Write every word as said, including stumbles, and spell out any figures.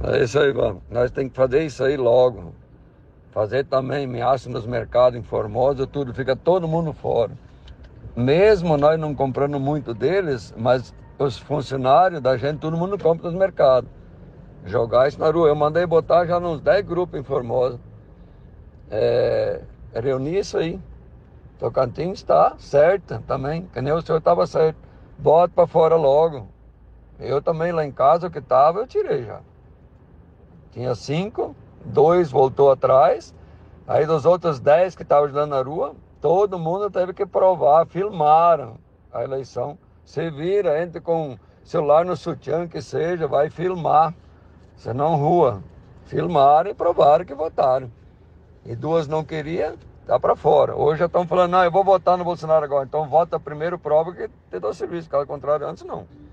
É isso aí, vamos. Nós temos que fazer isso aí logo. Fazer também ameaça nos mercados em Formosa, tudo, fica todo mundo fora. Mesmo nós não comprando muito deles, mas os funcionários da gente, todo mundo compra nos mercados. Jogar isso na rua. Eu mandei botar já nos dez grupos em Formosa. É, reunir isso aí. Tocantins está certo também, que nem o senhor estava certo. Bota para fora logo. Eu também lá em casa, o que estava, eu tirei já. Tinha cinco, dois voltou atrás. Aí dos outros dez que estavam ajudando na rua, todo mundo teve que provar, filmaram a eleição. Você vira, entra com celular no sutiã que seja, vai filmar. Senão rua. Filmaram e provaram que votaram. E duas não queriam, tá para fora. Hoje já estão falando, não, eu vou votar no Bolsonaro agora. Então vota primeiro, prova que te dá serviço. Caso contrário, antes não.